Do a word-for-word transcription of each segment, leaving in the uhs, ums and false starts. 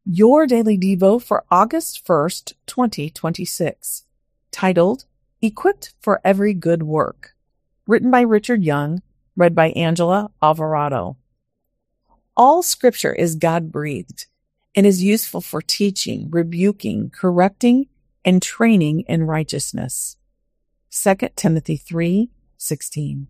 Your Daily Devo for August first, twenty twenty-six, titled, Equipped for Every Good Work, written by Richard Young, read by Angela Alvarado. All Scripture is God-breathed and is useful for teaching, rebuking, correcting, and training in righteousness. Second Timothy three sixteen.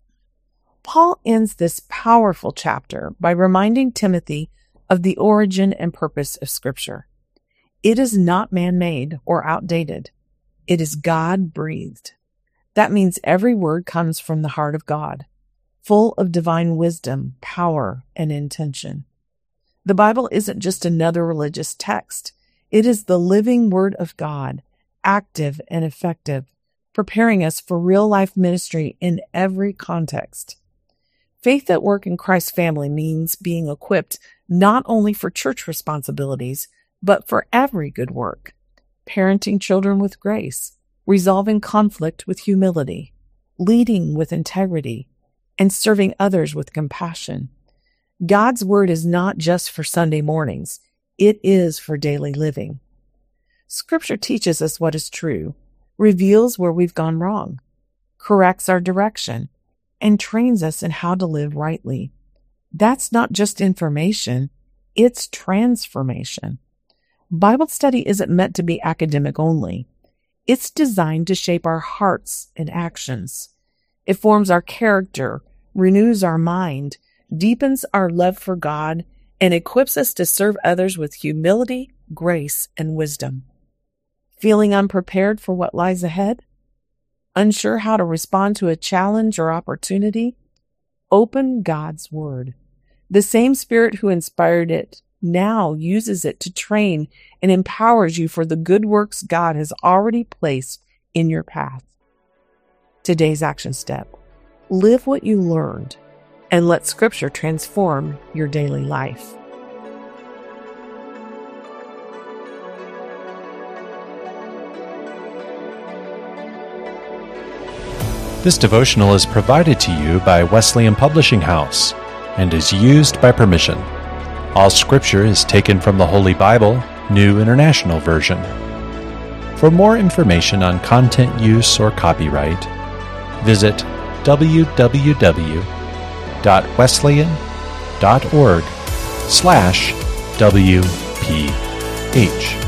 Paul ends this powerful chapter by reminding Timothy of the origin and purpose of Scripture. It is not man-made or outdated. It is God-breathed. That means every word comes from the heart of God, full of divine wisdom, power, and intention. The Bible isn't just another religious text. It is the living Word of God, active and effective, preparing us for real-life ministry in every context. Faith at work in Christ's family means being equipped not only for church responsibilities, but for every good work. Parenting children with grace, resolving conflict with humility, leading with integrity, and serving others with compassion. God's Word is not just for Sunday mornings. It is for daily living. Scripture teaches us what is true, reveals where we've gone wrong, corrects our direction, and trains us in how to live rightly. That's not just information, it's transformation. Bible study isn't meant to be academic only. It's designed to shape our hearts and actions. It forms our character, renews our mind, deepens our love for God, and equips us to serve others with humility, grace, and wisdom. Feeling unprepared for what lies ahead? Unsure how to respond to a challenge or opportunity? Open God's Word. The same Spirit who inspired it now uses it to train and empowers you for the good works God has already placed in your path. Today's action step: live what you learned and let Scripture transform your daily life. This devotional is provided to you by Wesleyan Publishing House and is used by permission. All Scripture is taken from the Holy Bible, New International Version. For more information on content use or copyright, visit w w w dot wesleyan dot org slash W P H.